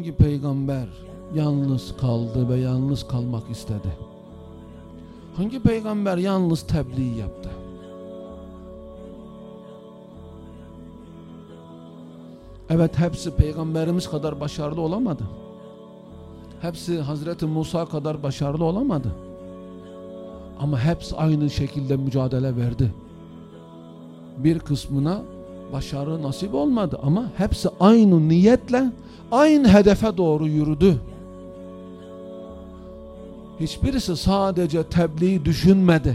hangi peygamber yalnız kaldı ve yalnız kalmak istedi? Hangi peygamber yalnız tebliğ yaptı? Evet, hepsi peygamberimiz kadar başarılı olamadı. Hepsi Hazreti Musa kadar başarılı olamadı. Ama hepsi aynı şekilde mücadele verdi. Bir kısmına başarı nasip olmadı ama hepsi aynı niyetle, aynı hedefe doğru yürüdü. Hiçbirisi sadece tebliğ düşünmedi.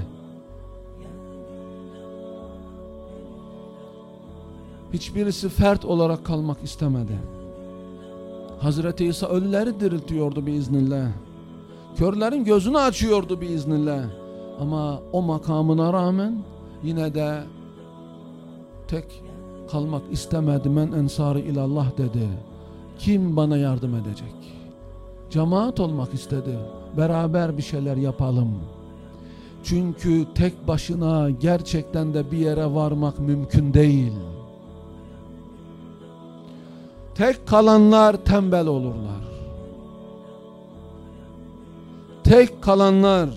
Hiçbirisi fert olarak kalmak istemedi. Hazreti İsa ölüleri diriltiyordu biiznillah. Körlerin gözünü açıyordu biiznillah. Ama o makamına rağmen yine de tek kalmak istemedi. Men ensarı ilallah dedi. Kim bana yardım edecek? Cemaat olmak istedi. Beraber bir şeyler yapalım. Çünkü tek başına gerçekten de bir yere varmak mümkün değil. Tek kalanlar tembel olurlar. Tek kalanlar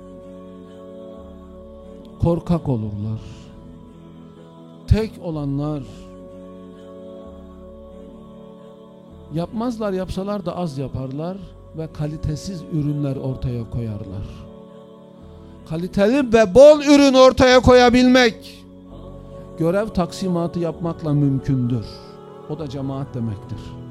korkak olurlar. Tek olanlar yapmazlar, yapsalar da az yaparlar ve kalitesiz ürünler ortaya koyarlar. Kaliteli ve bol ürün ortaya koyabilmek görev taksimatı yapmakla mümkündür. O da cemaat demektir.